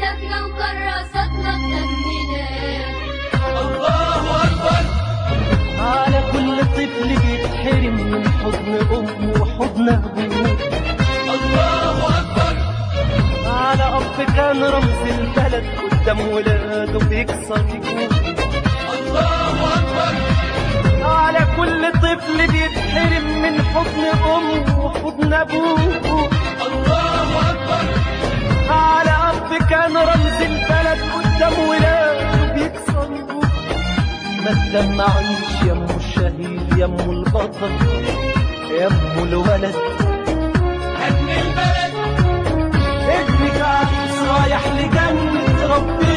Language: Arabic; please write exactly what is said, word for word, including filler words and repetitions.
كتبنا وكراساتنا بدمنا. الله أكبر. على كل طفل بيتحرم من حضن أمه وحضن أبوه. الله أكبر. على أب كان رمز البلد قدام ولاده بيكسر جوه. الله أكبر. على كل طفل بيتحرم من حضن أمه وحضن أبوه. الله أكبر. على أب كان رمز البلد قدام ولاده بيكسر جوه. ما تدمعيش يمو الشهيد يمو البطل يمو الولد. هدم البلد. ابنك عايز رايح لجنة ربنا.